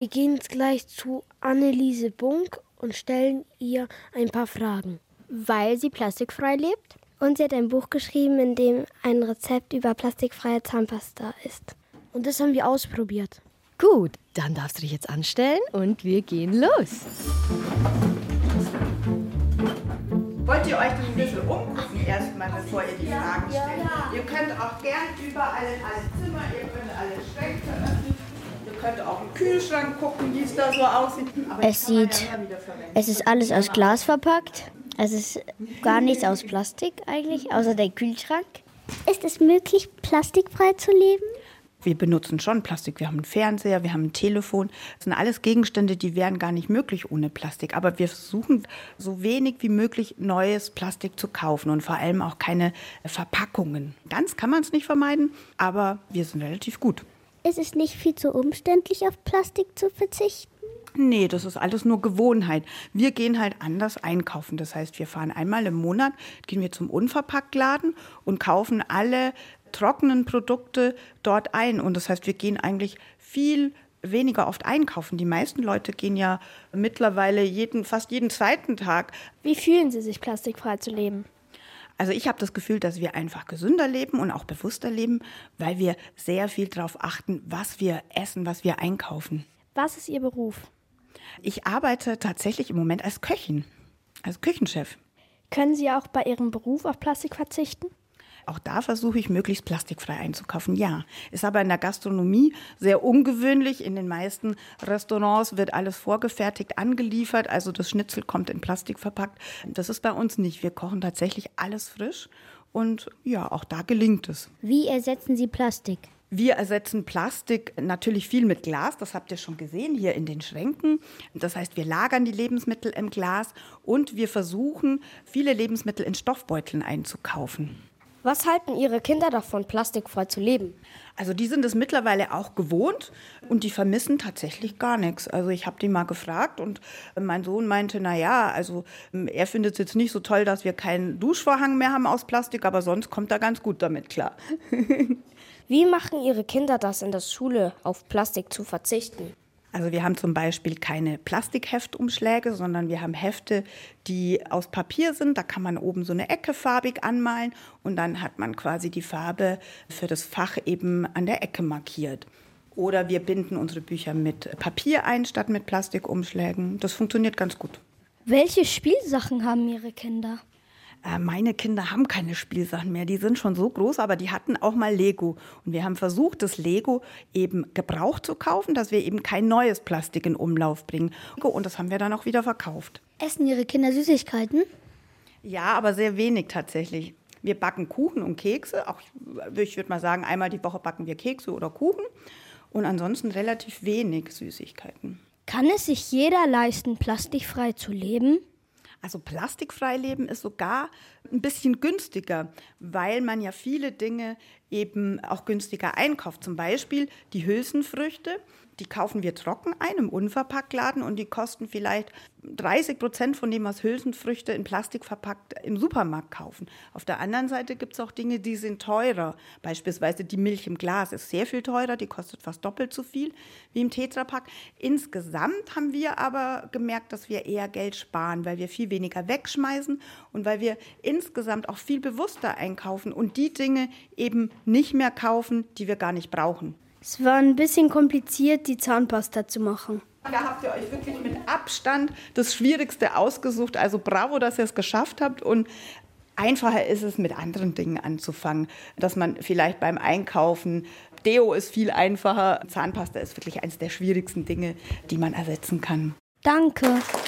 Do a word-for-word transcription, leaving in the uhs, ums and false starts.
Wir gehen jetzt gleich zu Anneliese Bunk und stellen ihr ein paar Fragen. Weil sie plastikfrei lebt? Und sie hat ein Buch geschrieben, in dem ein Rezept über plastikfreie Zahnpasta ist. Und das haben wir ausprobiert. Gut, dann darfst du dich jetzt anstellen und wir gehen los. Wollt ihr euch das ein bisschen umgucken erstmal, bevor ihr die Fragen stellt? Ja. Ihr könnt auch gern überall in alle Zimmer, ihr könnt alle Schränke öffnen. Ihr könnt auch im Kühlschrank gucken, wie es da so aussieht. Aber es sieht, ja es ist alles aus Glas verpackt. Es ist gar nichts aus Plastik eigentlich, außer der Kühlschrank. Ist es möglich, plastikfrei zu leben? Wir benutzen schon Plastik. Wir haben einen Fernseher, wir haben ein Telefon. Das sind alles Gegenstände, die wären gar nicht möglich ohne Plastik. Aber wir versuchen, so wenig wie möglich neues Plastik zu kaufen und vor allem auch keine Verpackungen. Ganz kann man es nicht vermeiden, aber wir sind relativ gut. Ist es nicht viel zu umständlich, auf Plastik zu verzichten? Nee, das ist alles nur Gewohnheit. Wir gehen halt anders einkaufen. Das heißt, wir fahren einmal im Monat, gehen wir zum Unverpacktladen und kaufen alle trockenen Produkte dort ein. Und das heißt, wir gehen eigentlich viel weniger oft einkaufen. Die meisten Leute gehen ja mittlerweile jeden, fast jeden zweiten Tag. Wie fühlen Sie sich, plastikfrei zu leben? Also ich habe das Gefühl, dass wir einfach gesünder leben und auch bewusster leben, weil wir sehr viel darauf achten, was wir essen, was wir einkaufen. Was ist Ihr Beruf? Ich arbeite tatsächlich im Moment als Köchin, als Küchenchef. Können Sie auch bei Ihrem Beruf auf Plastik verzichten? Auch da versuche ich, möglichst plastikfrei einzukaufen, ja. Ist aber in der Gastronomie sehr ungewöhnlich. In den meisten Restaurants wird alles vorgefertigt, angeliefert. Also das Schnitzel kommt in Plastik verpackt. Das ist bei uns nicht. Wir kochen tatsächlich alles frisch. Und ja, auch da gelingt es. Wie ersetzen Sie Plastik? Wir ersetzen Plastik natürlich viel mit Glas, das habt ihr schon gesehen hier in den Schränken. Das heißt, wir lagern die Lebensmittel im Glas und wir versuchen, viele Lebensmittel in Stoffbeuteln einzukaufen. Was halten Ihre Kinder davon, plastikfrei zu leben? Also die sind es mittlerweile auch gewohnt und die vermissen tatsächlich gar nichts. Also ich habe die mal gefragt und mein Sohn meinte, na ja, also er findet es jetzt nicht so toll, dass wir keinen Duschvorhang mehr haben aus Plastik, aber sonst kommt er ganz gut damit klar. Wie machen Ihre Kinder das in der Schule, auf Plastik zu verzichten? Also wir haben zum Beispiel keine Plastikheftumschläge, sondern wir haben Hefte, die aus Papier sind. Da kann man oben so eine Ecke farbig anmalen und dann hat man quasi die Farbe für das Fach eben an der Ecke markiert. Oder wir binden unsere Bücher mit Papier ein, statt mit Plastikumschlägen. Das funktioniert ganz gut. Welche Spielsachen haben Ihre Kinder? Meine Kinder haben keine Spielsachen mehr, die sind schon so groß, aber die hatten auch mal Lego. Und wir haben versucht, das Lego eben gebraucht zu kaufen, dass wir eben kein neues Plastik in Umlauf bringen. Und das haben wir dann auch wieder verkauft. Essen Ihre Kinder Süßigkeiten? Ja, aber sehr wenig tatsächlich. Wir backen Kuchen und Kekse. Auch, ich würde mal sagen, einmal die Woche backen wir Kekse oder Kuchen. Und ansonsten relativ wenig Süßigkeiten. Kann es sich jeder leisten, plastikfrei zu leben? Also plastikfrei leben ist sogar ein bisschen günstiger, weil man ja viele Dinge eben auch günstiger einkauft. Zum Beispiel die Hülsenfrüchte, die kaufen wir trocken ein im Unverpacktladen und die kosten vielleicht dreißig Prozent von dem, was Hülsenfrüchte in Plastik verpackt im Supermarkt kaufen. Auf der anderen Seite gibt es auch Dinge, die sind teurer. Beispielsweise die Milch im Glas ist sehr viel teurer, die kostet fast doppelt so viel wie im Tetrapack. Insgesamt haben wir aber gemerkt, dass wir eher Geld sparen, weil wir viel weniger wegschmeißen und weil wir insgesamt auch viel bewusster einkaufen und die Dinge eben nicht mehr kaufen, die wir gar nicht brauchen. Es war ein bisschen kompliziert, die Zahnpasta zu machen. Da habt ihr euch wirklich mit Abstand das Schwierigste ausgesucht. Also bravo, dass ihr es geschafft habt. Und einfacher ist es, mit anderen Dingen anzufangen. Dass man vielleicht beim Einkaufen, Deo ist viel einfacher. Zahnpasta ist wirklich eines der schwierigsten Dinge, die man ersetzen kann. Danke.